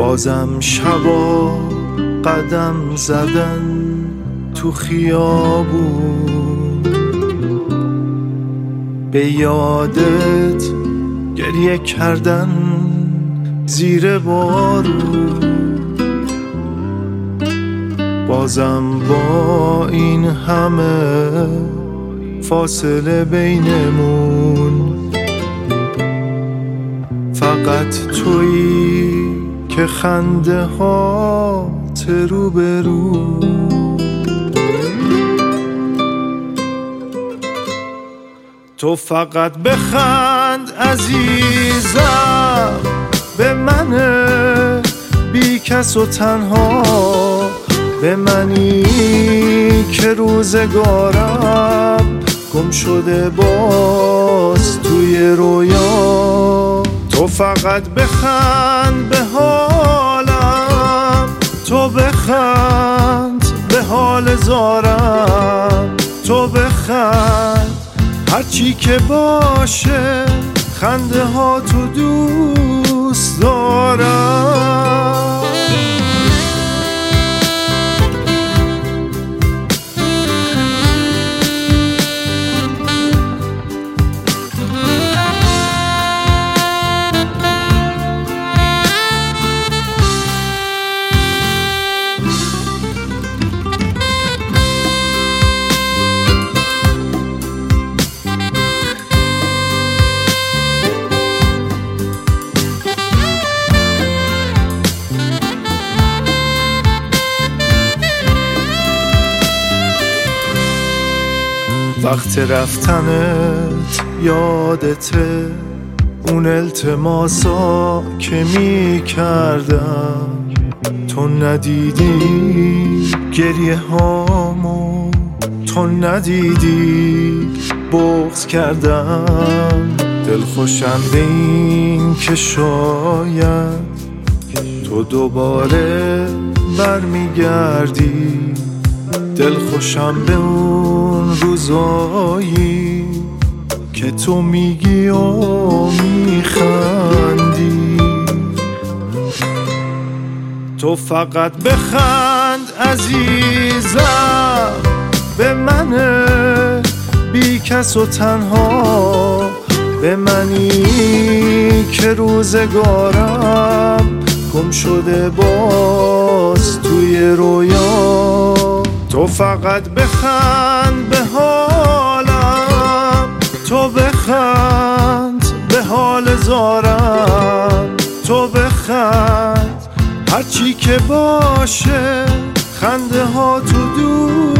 بازم شبا قدم زدن تو خیابون، به یادت گریه کردن زیر بارون. بازم با این همه فاصله بینمون، فقط تویی که خنده هات روبرو. تو فقط بخند عزیزم به من بی کس و تنها، به منی که روزگارم گم شده باز توی رویا. تو فقط بخند به حالم، تو بخند به حال زارم، تو بخند هرچی که باشه، خنده ها تو دوست دارم. وقت رفتنت یادته، اون التماسا که می کردم، تو ندیدی گریه هامو، تو ندیدی بغض کردم. دلخوشم به این که شاید تو دوباره برمیگردی، دلخوشم به اون روزایی که تو میگی و میخندی. تو فقط بخند عزیزم به من بی کس و تنها، به منی که روزگارم گم شده باز توی رویا. تو فقط بخند به حالم، تو بخند به حال زارم، تو بخند هرچی که باشه، خنده ها تو دور